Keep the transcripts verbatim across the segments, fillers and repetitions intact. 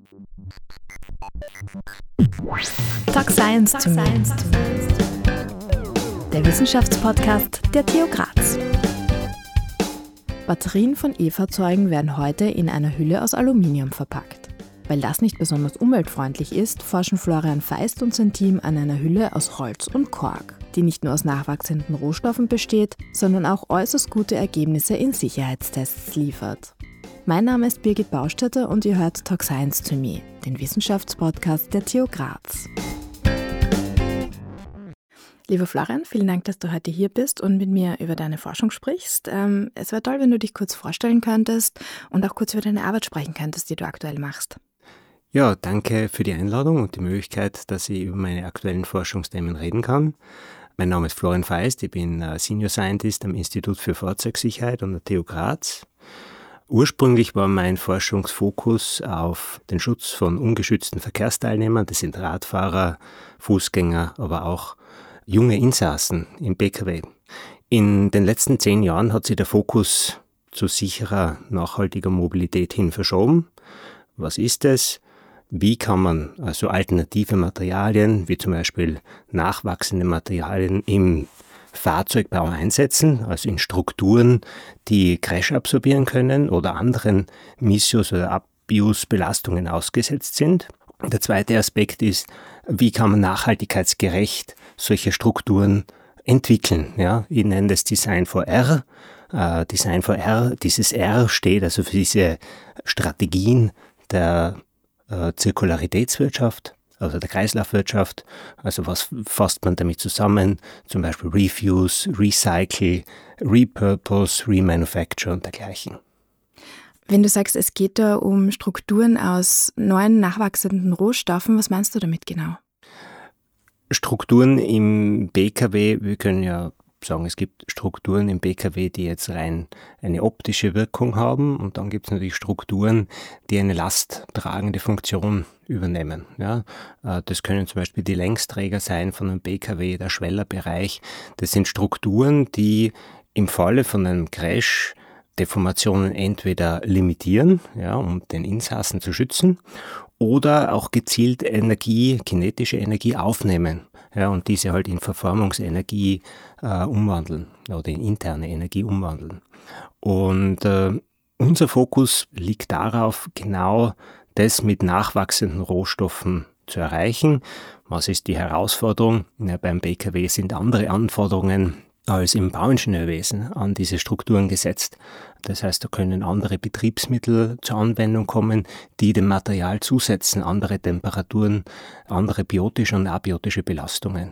Talk Science to me. Der Wissenschaftspodcast der T U Graz. Batterien von E-Fahrzeugen werden heute in einer Hülle aus Aluminium verpackt. Weil das nicht besonders umweltfreundlich ist, forschen Florian Feist und sein Team an einer Hülle aus Holz und Kork, die nicht nur aus nachwachsenden Rohstoffen besteht, sondern auch äußerst gute Ergebnisse in Sicherheitstests liefert. Mein Name ist Birgit Baustädter und ihr hört Talk Science to me, den Wissenschaftspodcast der T U Graz. Lieber Florian, vielen Dank, dass du heute hier bist und mit mir über deine Forschung sprichst. Ähm, es wäre toll, wenn du dich kurz vorstellen könntest und auch kurz über deine Arbeit sprechen könntest, die du aktuell machst. Ja, danke für die Einladung und die Möglichkeit, dass ich über meine aktuellen Forschungsthemen reden kann. Mein Name ist Florian Feist, ich bin Senior Scientist am Institut für Fahrzeugsicherheit an der T U Graz. Ursprünglich war mein Forschungsfokus auf den Schutz von ungeschützten Verkehrsteilnehmern, das sind Radfahrer, Fußgänger, aber auch junge Insassen im P K W. In den letzten zehn Jahren hat sich der Fokus zu sicherer, nachhaltiger Mobilität hin verschoben. Was ist es? Wie kann man also alternative Materialien, wie zum Beispiel nachwachsende Materialien im Fahrzeugbau einsetzen, also in Strukturen, die Crash absorbieren können oder anderen Misuse- oder Abuse-Belastungen ausgesetzt sind? Der zweite Aspekt ist, wie kann man nachhaltigkeitsgerecht solche Strukturen entwickeln? Ja, ich nenne das Design for R. Äh, Design for R, dieses R steht also für diese Strategien der äh, Zirkularitätswirtschaft, also der Kreislaufwirtschaft. Also was fasst man damit zusammen? Zum Beispiel Refuse, Recycle, Repurpose, Remanufacture und dergleichen. Wenn du sagst, es geht da um Strukturen aus neuen, nachwachsenden Rohstoffen, was meinst du damit genau? Strukturen im P K W, wir können ja sagen, es gibt Strukturen im P K W, die jetzt rein eine optische Wirkung haben, und dann gibt es natürlich Strukturen, die eine lasttragende Funktion übernehmen. Ja, das können zum Beispiel die Längsträger sein von einem P K W, der Schwellerbereich. Das sind Strukturen, die im Falle von einem Crash Deformationen entweder limitieren, ja, um den Insassen zu schützen, oder auch gezielt Energie, kinetische Energie aufnehmen, ja, und diese halt in Verformungsenergie äh, umwandeln oder in interne Energie umwandeln. Und äh, unser Fokus liegt darauf, genau das mit nachwachsenden Rohstoffen zu erreichen. Was ist die Herausforderung? Ja, beim P K W sind andere Anforderungen als im Bauingenieurwesen an diese Strukturen gesetzt. Das heißt, da können andere Betriebsmittel zur Anwendung kommen, die dem Material zusetzen, andere Temperaturen, andere biotische und abiotische Belastungen.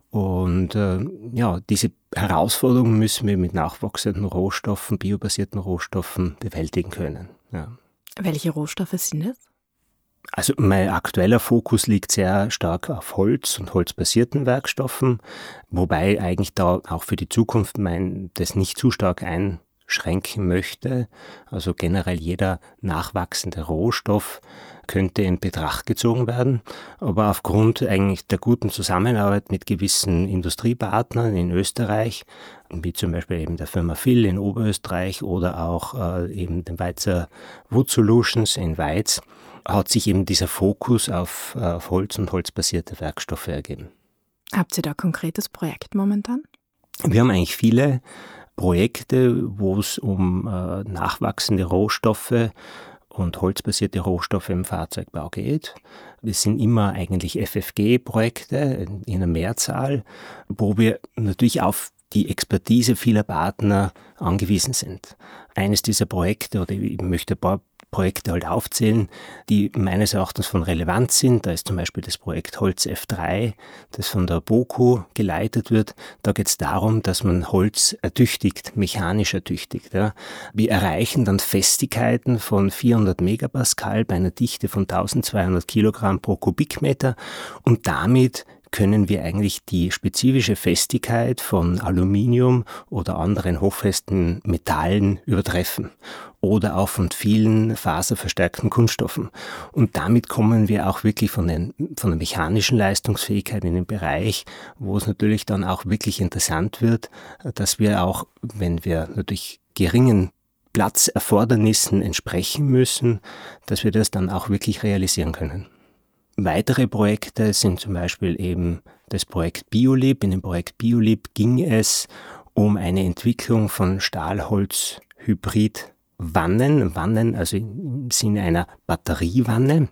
Und äh, ja, diese Herausforderungen müssen wir mit nachwachsenden Rohstoffen, biobasierten Rohstoffen bewältigen können. Ja. Welche Rohstoffe sind es? Also mein aktueller Fokus liegt sehr stark auf Holz und holzbasierten Werkstoffen, wobei eigentlich da auch für die Zukunft mein das nicht zu stark einschränken möchte. Also generell jeder nachwachsende Rohstoff könnte in Betracht gezogen werden, aber aufgrund eigentlich der guten Zusammenarbeit mit gewissen Industriepartnern in Österreich, wie zum Beispiel eben der Firma Phil in Oberösterreich oder auch äh, eben den Weizer Wood Solutions in Weiz, hat sich eben dieser Fokus auf, auf Holz und holzbasierte Werkstoffe ergeben. Habt ihr da ein konkretes Projekt momentan? Wir haben eigentlich viele Projekte, wo es um äh, nachwachsende Rohstoffe und holzbasierte Rohstoffe im Fahrzeugbau geht. Das sind immer eigentlich F F G-Projekte in, in einer Mehrzahl, wo wir natürlich auf die Expertise vieler Partner angewiesen sind. Eines dieser Projekte, oder ich möchte ein paar Projekte halt aufzählen, die meines Erachtens von Relevanz sind. Da ist zum Beispiel das Projekt Holz F drei, das von der BOKU geleitet wird. Da geht es darum, dass man Holz ertüchtigt, mechanisch ertüchtigt. Ja. Wir erreichen dann Festigkeiten von vierhundert Megapascal bei einer Dichte von eintausendzweihundert Kilogramm pro Kubikmeter, und damit können wir eigentlich die spezifische Festigkeit von Aluminium oder anderen hochfesten Metallen übertreffen oder auch von vielen faserverstärkten Kunststoffen. Und damit kommen wir auch wirklich von, den, von der mechanischen Leistungsfähigkeit in den Bereich, wo es natürlich dann auch wirklich interessant wird, dass wir auch, wenn wir natürlich geringen Platzerfordernissen entsprechen müssen, dass wir das dann auch wirklich realisieren können. Weitere Projekte sind zum Beispiel eben das Projekt Biolib. In dem Projekt Biolib ging es um eine Entwicklung von Stahlholz-Hybrid-Wannen, Wannen, also im Sinne einer Batteriewanne.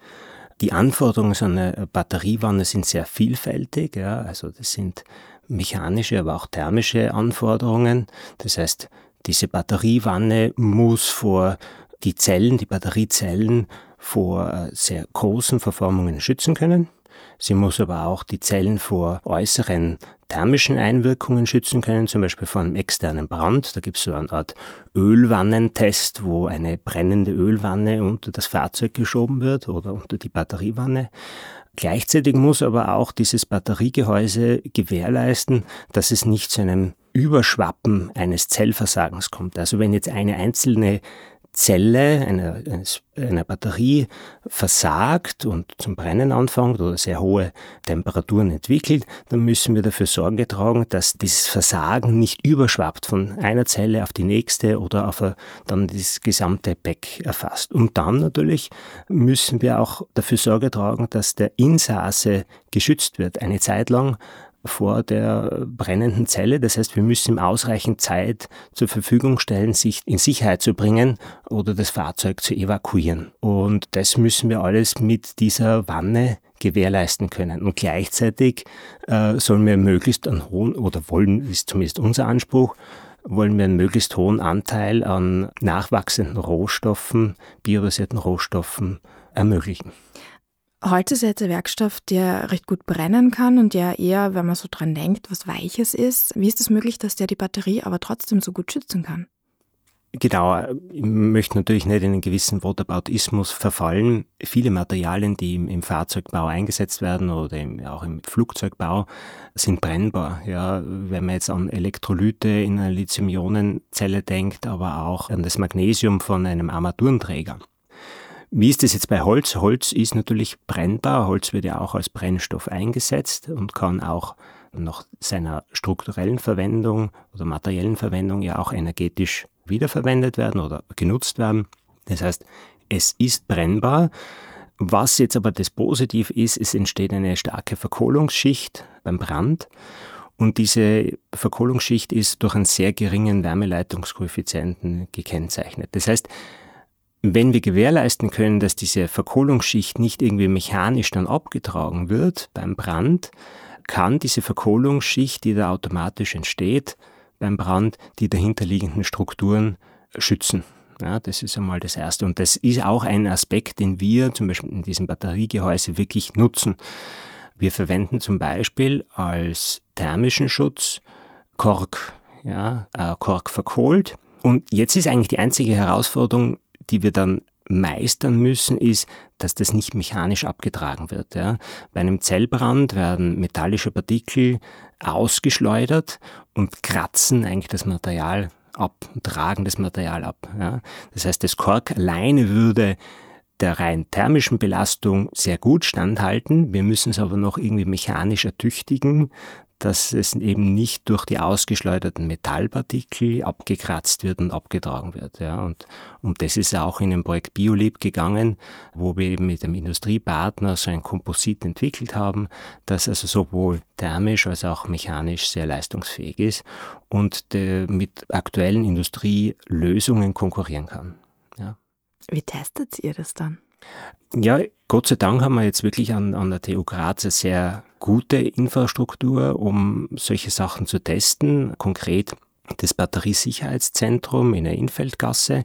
Die Anforderungen so einer Batteriewanne sind sehr vielfältig, ja, also das sind mechanische, aber auch thermische Anforderungen. Das heißt, diese Batteriewanne muss vor die Zellen, die Batteriezellen vor sehr großen Verformungen schützen können. Sie muss aber auch die Zellen vor äußeren thermischen Einwirkungen schützen können, zum Beispiel vor einem externen Brand. Da gibt es so eine Art Ölwannentest, wo eine brennende Ölwanne unter das Fahrzeug geschoben wird oder unter die Batteriewanne. Gleichzeitig muss aber auch dieses Batteriegehäuse gewährleisten, dass es nicht zu einem Überschwappen eines Zellversagens kommt. Also wenn jetzt eine einzelne Zelle einer, einer Batterie versagt und zum Brennen anfängt oder sehr hohe Temperaturen entwickelt, dann müssen wir dafür Sorge tragen, dass dieses Versagen nicht überschwappt von einer Zelle auf die nächste oder auf a, dann das gesamte Pack erfasst. Und dann natürlich müssen wir auch dafür Sorge tragen, dass der Insasse geschützt wird, eine Zeit lang vor der brennenden Zelle. Das heißt, wir müssen ihm ausreichend Zeit zur Verfügung stellen, sich in Sicherheit zu bringen oder das Fahrzeug zu evakuieren. Und das müssen wir alles mit dieser Wanne gewährleisten können. Und gleichzeitig äh, sollen wir möglichst einen hohen, oder wollen, ist zumindest unser Anspruch, wollen wir einen möglichst hohen Anteil an nachwachsenden Rohstoffen, biobasierten Rohstoffen ermöglichen. Holz ist jetzt ein Werkstoff, der recht gut brennen kann und der eher, wenn man so dran denkt, was Weiches ist. Wie ist es möglich, dass der die Batterie aber trotzdem so gut schützen kann? Genau, ich möchte natürlich nicht in einen gewissen Whataboutismus verfallen. Viele Materialien, die im, im Fahrzeugbau eingesetzt werden oder im, auch im Flugzeugbau, sind brennbar. Ja, wenn man jetzt an Elektrolyte in einer Lithium-Ionen-Zelle denkt, aber auch an das Magnesium von einem Armaturenträger. Wie ist das jetzt bei Holz? Holz ist natürlich brennbar. Holz wird ja auch als Brennstoff eingesetzt und kann auch nach seiner strukturellen Verwendung oder materiellen Verwendung ja auch energetisch wiederverwendet werden oder genutzt werden. Das heißt, es ist brennbar. Was jetzt aber das Positive ist, es entsteht eine starke Verkohlungsschicht beim Brand. Und diese Verkohlungsschicht ist durch einen sehr geringen Wärmeleitungskoeffizienten gekennzeichnet. Das heißt, wenn wir gewährleisten können, dass diese Verkohlungsschicht nicht irgendwie mechanisch dann abgetragen wird beim Brand, kann diese Verkohlungsschicht, die da automatisch entsteht beim Brand, die dahinterliegenden Strukturen schützen. Ja, das ist einmal das Erste. Und das ist auch ein Aspekt, den wir zum Beispiel in diesem Batteriegehäuse wirklich nutzen. Wir verwenden zum Beispiel als thermischen Schutz Kork, ja, äh, Kork verkohlt. Und jetzt ist eigentlich die einzige Herausforderung, die wir dann meistern müssen, ist, dass das nicht mechanisch abgetragen wird. Ja. Bei einem Zellbrand werden metallische Partikel ausgeschleudert und kratzen eigentlich das Material ab, tragen das Material ab. Ja. Das heißt, das Kork alleine würde der rein thermischen Belastung sehr gut standhalten. Wir müssen es aber noch irgendwie mechanisch ertüchtigen, dass es eben nicht durch die ausgeschleuderten Metallpartikel abgekratzt wird und abgetragen wird. Ja. Und um das ist auch in dem Projekt Biolib gegangen, wo wir eben mit dem Industriepartner so ein Komposit entwickelt haben, das also sowohl thermisch als auch mechanisch sehr leistungsfähig ist und de, mit aktuellen Industrielösungen konkurrieren kann. Ja. Wie testet ihr das dann? Ja, Gott sei Dank haben wir jetzt wirklich an, an der T U Graz eine sehr gute Infrastruktur, um solche Sachen zu testen. Konkret das Batteriesicherheitszentrum in der Innfeldgasse,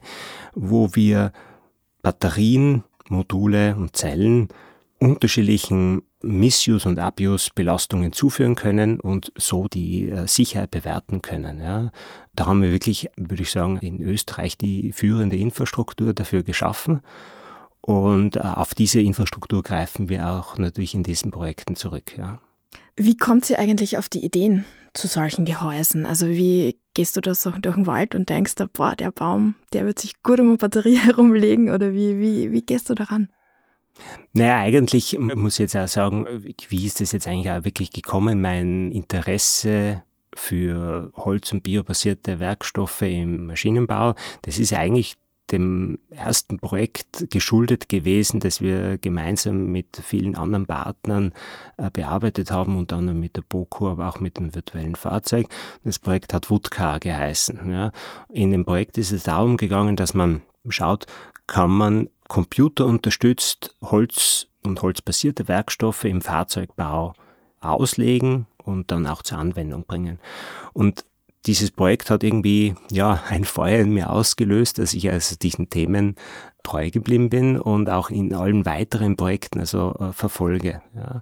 wo wir Batterien, Module und Zellen unterschiedlichen Missuse- und Abuse-Belastungen zuführen können und so die äh, Sicherheit bewerten können. Ja. Da haben wir wirklich, würde ich sagen, in Österreich die führende Infrastruktur dafür geschaffen. Und auf diese Infrastruktur greifen wir auch natürlich in diesen Projekten zurück. Ja. Wie kommt ihr eigentlich auf die Ideen zu solchen Gehäusen? Also wie gehst du da so durch den Wald und denkst, boah, der Baum, der wird sich gut um eine Batterie herumlegen? Oder wie, wie, wie gehst du daran? Naja, eigentlich muss ich jetzt auch sagen, wie ist das jetzt eigentlich auch wirklich gekommen? Mein Interesse für Holz- und biobasierte Werkstoffe im Maschinenbau. Das ist eigentlich dem ersten Projekt geschuldet gewesen, das wir gemeinsam mit vielen anderen Partnern äh, bearbeitet haben, unter anderem mit der BOKU, aber auch mit dem virtuellen Fahrzeug. Das Projekt hat Woodcar geheißen. Ja. In dem Projekt ist es darum gegangen, dass man schaut, kann man computerunterstützt Holz und holzbasierte Werkstoffe im Fahrzeugbau auslegen und dann auch zur Anwendung bringen. Und dieses Projekt hat irgendwie ja ein Feuer in mir ausgelöst, dass ich also diesen Themen treu geblieben bin und auch in allen weiteren Projekten also äh, verfolge. Ja.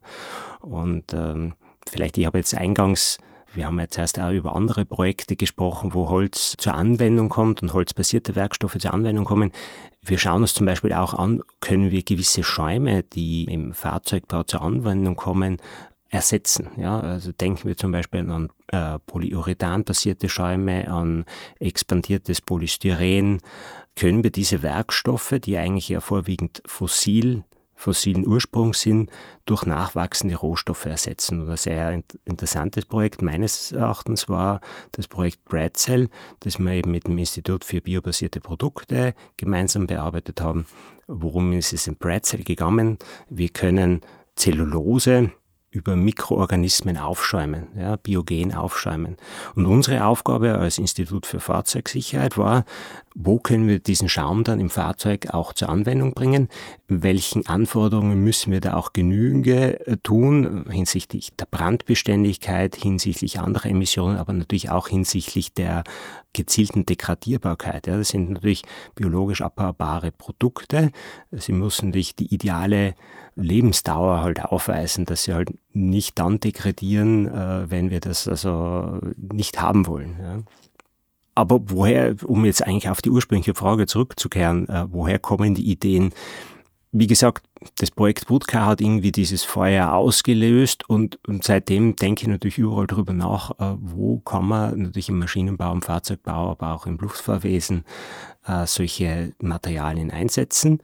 Und ähm, vielleicht, ich habe jetzt eingangs, wir haben jetzt erst auch über andere Projekte gesprochen, wo Holz zur Anwendung kommt und holzbasierte Werkstoffe zur Anwendung kommen. Wir schauen uns zum Beispiel auch an, können wir gewisse Schäume, die im Fahrzeugbau zur Anwendung kommen, ersetzen. Ja, also denken wir zum Beispiel an äh, Polyurethan-basierte Schäume, an expandiertes Polystyren. Können wir diese Werkstoffe, die eigentlich ja vorwiegend fossil, fossilen Ursprungs sind, durch nachwachsende Rohstoffe ersetzen? Und ein sehr interessantes Projekt meines Erachtens war das Projekt Bradcell, das wir eben mit dem Institut für biobasierte Produkte gemeinsam bearbeitet haben. Worum ist es in Bradcell gegangen? Wir können Zellulose über Mikroorganismen aufschäumen, ja, biogen aufschäumen. Und unsere Aufgabe als Institut für Fahrzeugsicherheit war, wo können wir diesen Schaum dann im Fahrzeug auch zur Anwendung bringen? Welchen Anforderungen müssen wir da auch Genüge tun hinsichtlich der Brandbeständigkeit, hinsichtlich anderer Emissionen, aber natürlich auch hinsichtlich der gezielten Degradierbarkeit. Ja, das sind natürlich biologisch abbaubare Produkte. Sie müssen natürlich die ideale Lebensdauer halt aufweisen, dass sie halt nicht dann degradieren, äh, wenn wir das also nicht haben wollen. Ja. Aber woher, um jetzt eigentlich auf die ursprüngliche Frage zurückzukehren, äh, woher kommen die Ideen? Wie gesagt, das Projekt Woodcar hat irgendwie dieses Feuer ausgelöst und, und seitdem denke ich natürlich überall drüber nach, äh, wo kann man natürlich im Maschinenbau, im Fahrzeugbau, aber auch im Luftfahrwesen äh, solche Materialien einsetzen.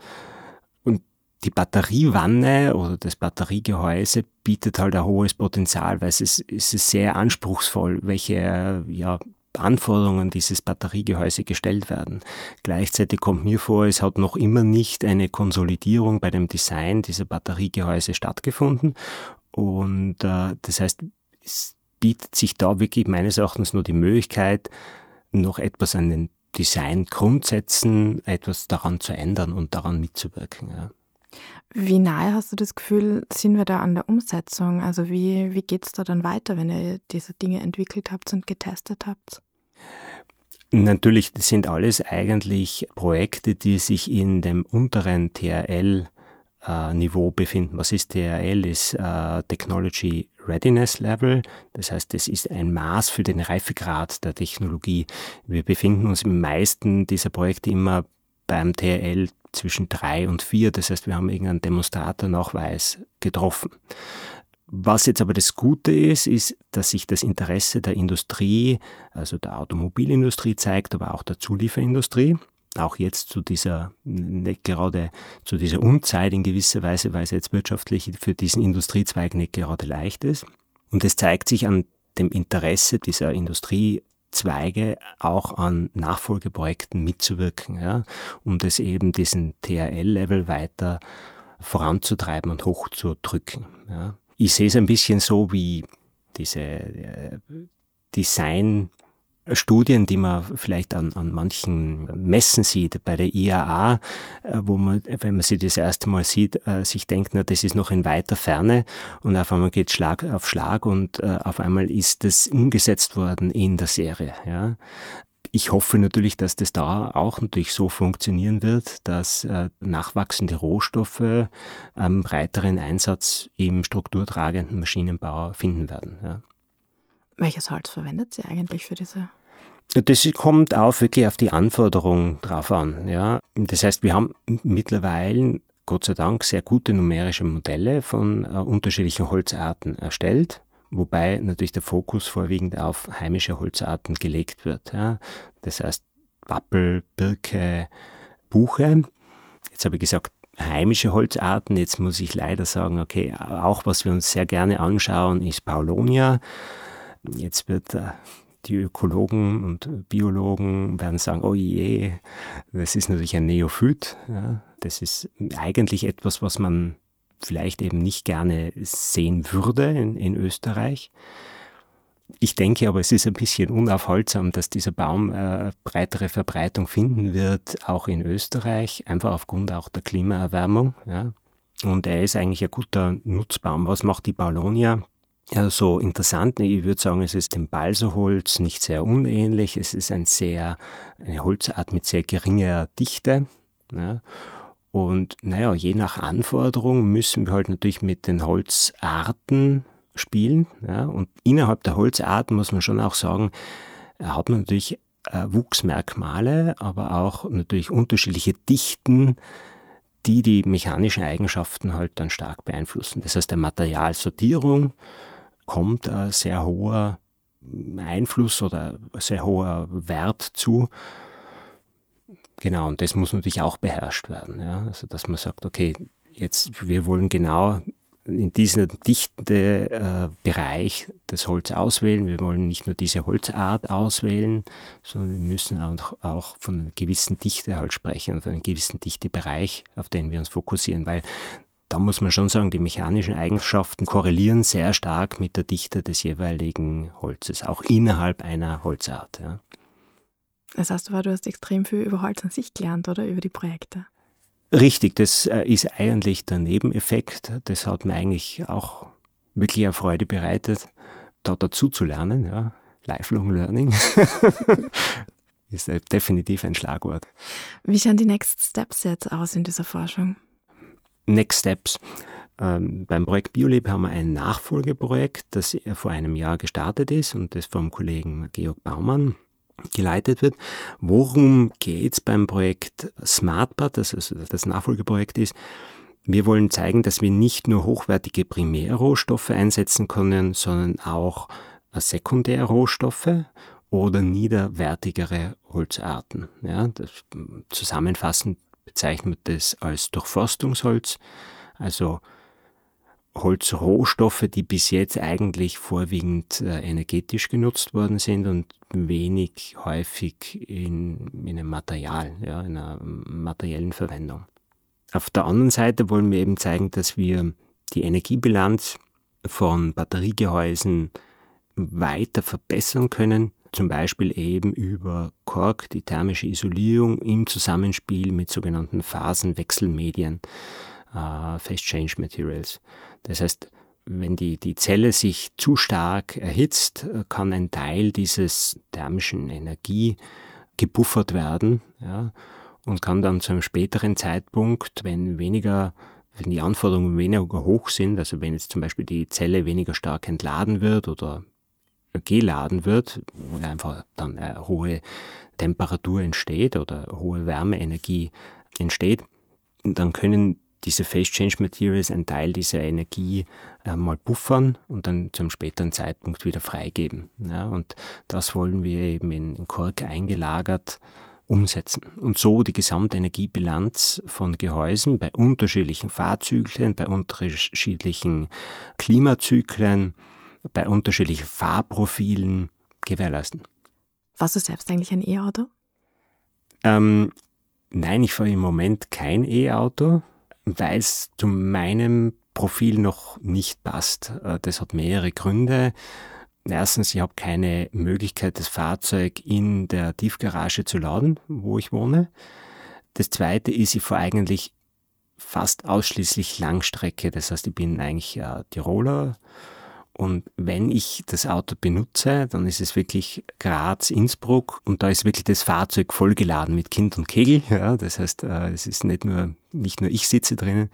Und die Batteriewanne oder das Batteriegehäuse bietet halt ein hohes Potenzial, weil es ist, es ist sehr anspruchsvoll, welche ja, Anforderungen dieses Batteriegehäuse gestellt werden. Gleichzeitig kommt mir vor, es hat noch immer nicht eine Konsolidierung bei dem Design dieser Batteriegehäuse stattgefunden. Und äh, das heißt, es bietet sich da wirklich meines Erachtens nur die Möglichkeit, noch etwas an den Designgrundsätzen, etwas daran zu ändern und daran mitzuwirken. Ja. Wie nahe hast du das Gefühl, sind wir da an der Umsetzung? Also wie, wie geht es da dann weiter, wenn ihr diese Dinge entwickelt habt und getestet habt? Natürlich, das sind alles eigentlich Projekte, die sich in dem unteren T R L-Niveau befinden. Was ist T R L? Ist uh, Technology Readiness Level. Das heißt, das ist ein Maß für den Reifegrad der Technologie. Wir befinden uns im meisten dieser Projekte immer beim T R L zwischen drei und vier. Das heißt, wir haben irgendeinen Demonstraternachweis getroffen. Was jetzt aber das Gute ist, ist, dass sich das Interesse der Industrie, also der Automobilindustrie zeigt, aber auch der Zulieferindustrie, auch jetzt zu dieser, nicht gerade zu dieser Unzeit in gewisser Weise, weil es jetzt wirtschaftlich für diesen Industriezweig nicht gerade leicht ist. Und es zeigt sich an dem Interesse dieser Industriezweige auch an Nachfolgeprojekten mitzuwirken, ja, um das eben diesen T R L-Level weiter voranzutreiben und hochzudrücken. Ja. Ich sehe es ein bisschen so wie diese äh, Designstudien, die man vielleicht an, an manchen Messen sieht, bei der I A A, äh, wo man, wenn man sie das erste Mal sieht, äh, sich denkt, na, das ist noch in weiter Ferne und auf einmal geht Schlag auf Schlag und äh, auf einmal ist das umgesetzt worden in der Serie. Ja. Ich hoffe natürlich, dass das da auch natürlich so funktionieren wird, dass äh, nachwachsende Rohstoffe einen breiteren Einsatz im strukturtragenden Maschinenbau finden werden. Ja. Welches Holz verwendet Sie eigentlich für diese? Das kommt auch wirklich auf die Anforderungen drauf an. Ja. Das heißt, wir haben mittlerweile, Gott sei Dank, sehr gute numerische Modelle von äh, unterschiedlichen Holzarten erstellt. Wobei natürlich der Fokus vorwiegend auf heimische Holzarten gelegt wird. Ja. Das heißt Pappel, Birke, Buche. Jetzt habe ich gesagt, heimische Holzarten. Jetzt muss ich leider sagen, okay, auch was wir uns sehr gerne anschauen, ist Paulownia. Jetzt wird äh, die Ökologen und Biologen werden sagen, oh je, das ist natürlich ein Neophyt. Ja. Das ist eigentlich etwas, was man vielleicht eben nicht gerne sehen würde in, in Österreich. Ich denke aber, es ist ein bisschen unaufhaltsam, dass dieser Baum äh, breitere Verbreitung finden wird, auch in Österreich, einfach aufgrund auch der Klimaerwärmung. Ja. Und er ist eigentlich ein guter Nutzbaum. Was macht die Paulownia ja so interessant? Ich würde sagen, es ist dem Balsaholz nicht sehr unähnlich. Es ist ein sehr, eine Holzart mit sehr geringer Dichte. Ja. Und naja, je nach Anforderung müssen wir halt natürlich mit den Holzarten spielen. Ja. Und innerhalb der Holzarten muss man schon auch sagen, hat man natürlich äh, Wuchsmerkmale, aber auch natürlich unterschiedliche Dichten, die die mechanischen Eigenschaften halt dann stark beeinflussen. Das heißt, der Materialsortierung kommt ein sehr hoher Einfluss oder ein sehr hoher Wert zu. Genau, und das muss natürlich auch beherrscht werden. Ja? Also, dass man sagt, okay, jetzt, wir wollen genau in diesem dichten äh, Bereich das Holz auswählen. Wir wollen nicht nur diese Holzart auswählen, sondern wir müssen auch, auch von einer gewissen Dichte halt sprechen, von einem gewissen Dichtebereich, auf den wir uns fokussieren, weil da muss man schon sagen, die mechanischen Eigenschaften korrelieren sehr stark mit der Dichte des jeweiligen Holzes, auch innerhalb einer Holzart. Ja. Das heißt, du hast extrem viel über Holz an sich gelernt, oder? Über die Projekte. Richtig, das ist eigentlich der Nebeneffekt. Das hat mir eigentlich auch wirklich eine Freude bereitet, da dazu zu lernen. Ja. Lifelong Learning ist definitiv ein Schlagwort. Wie schauen die Next Steps jetzt aus in dieser Forschung? Next Steps. Ähm, beim Projekt BioLab haben wir ein Nachfolgeprojekt, das vor einem Jahr gestartet ist und das vom Kollegen Georg Baumann geleitet wird. Worum geht es beim Projekt SmartBud, das also das Nachfolgeprojekt ist? Wir wollen zeigen, dass wir nicht nur hochwertige Primärrohstoffe einsetzen können, sondern auch Sekundärrohstoffe oder niederwertigere Holzarten. Ja, das, zusammenfassend bezeichnet man das als Durchforstungsholz, also Holzrohstoffe, die bis jetzt eigentlich vorwiegend äh, energetisch genutzt worden sind und wenig häufig in, in einem Material, ja, in einer materiellen Verwendung. Auf der anderen Seite wollen wir eben zeigen, dass wir die Energiebilanz von Batteriegehäusen weiter verbessern können, zum Beispiel eben über Kork, die thermische Isolierung im Zusammenspiel mit sogenannten Phasenwechselmedien, äh, Phase Change Materials. Das heißt, wenn die, die Zelle sich zu stark erhitzt, kann ein Teil dieses thermischen Energie gebuffert werden, ja, und kann dann zu einem späteren Zeitpunkt, wenn weniger, wenn die Anforderungen weniger hoch sind, also wenn jetzt zum Beispiel die Zelle weniger stark entladen wird oder geladen wird, wo einfach dann eine hohe Temperatur entsteht oder hohe Wärmeenergie entsteht, dann können diese Phase Change Materials einen Teil dieser Energie äh, mal buffern und dann zum späteren Zeitpunkt wieder freigeben. Ja, und das wollen wir eben in, in Kork eingelagert umsetzen. Und so die Gesamtenergiebilanz von Gehäusen bei unterschiedlichen Fahrzyklen, bei unterschiedlichen Klimazyklen, bei unterschiedlichen Fahrprofilen gewährleisten. Fährst du selbst eigentlich ein E-Auto? Ähm, nein, ich fahre im Moment kein E-Auto, weil es zu meinem Profil noch nicht passt. Das hat mehrere Gründe. Erstens, ich habe keine Möglichkeit, das Fahrzeug in der Tiefgarage zu laden, wo ich wohne. Das Zweite ist, ich fahre eigentlich fast ausschließlich Langstrecke. Das heißt, ich bin eigentlich äh, Tiroler. Und wenn ich das Auto benutze, dann ist es wirklich Graz-Innsbruck und da ist wirklich das Fahrzeug vollgeladen mit Kind und Kegel. Ja, das heißt, es ist nicht nur, nicht nur ich sitze drinnen.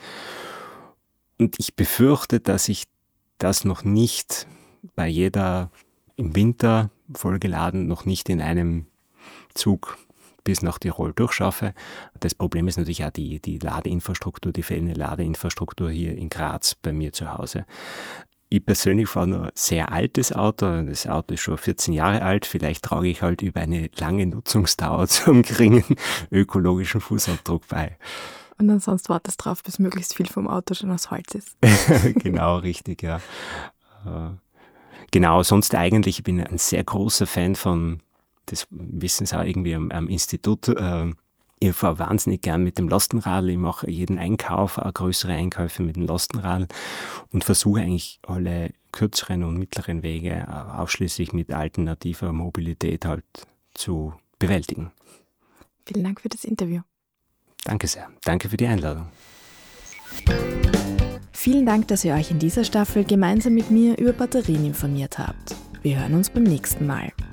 Und ich befürchte, dass ich das noch nicht bei jeder im Winter vollgeladen noch nicht in einem Zug bis nach Tirol durchschaffe. Das Problem ist natürlich auch die, die Ladeinfrastruktur, die fehlende Ladeinfrastruktur hier in Graz bei mir zu Hause. Ich persönlich fahre nur ein sehr altes Auto. Das Auto ist schon vierzehn Jahre alt. Vielleicht trage ich halt über eine lange Nutzungsdauer zum geringen ökologischen Fußabdruck bei. Und ansonsten wartest du drauf, bis möglichst viel vom Auto schon aus Holz ist. Genau, richtig, ja. genau, sonst eigentlich, ich bin ein sehr großer Fan von, das wissen Sie auch irgendwie am, am Institut, äh, ich fahre wahnsinnig gern mit dem Lastenrad. Ich mache jeden Einkauf, auch größere Einkäufe mit dem Lastenrad und versuche eigentlich alle kürzeren und mittleren Wege ausschließlich mit alternativer Mobilität halt zu bewältigen. Vielen Dank für das Interview. Danke sehr. Danke für die Einladung. Vielen Dank, dass ihr euch in dieser Staffel gemeinsam mit mir über Batterien informiert habt. Wir hören uns beim nächsten Mal.